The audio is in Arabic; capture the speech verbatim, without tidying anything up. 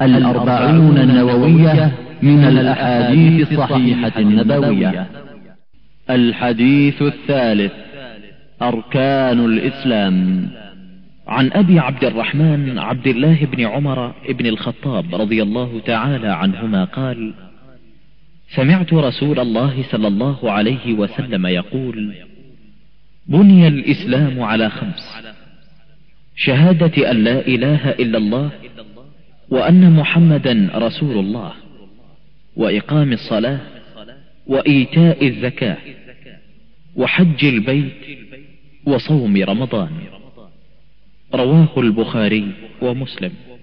الأربعون النووية من الأحاديث الصحيحة النبوية. الحديث الثالث: أركان الإسلام. عن أبي عبد الرحمن عبد الله بن عمر بن الخطاب رضي الله تعالى عنهما قال: سمعت رسول الله صلى الله عليه وسلم يقول: بني الإسلام على خمس: شهادة أن لا إله إلا الله وأن محمدا رسول الله، وإقام الصلاة، وإيتاء الزكاة، وحج البيت، وصوم رمضان. رواه البخاري ومسلم.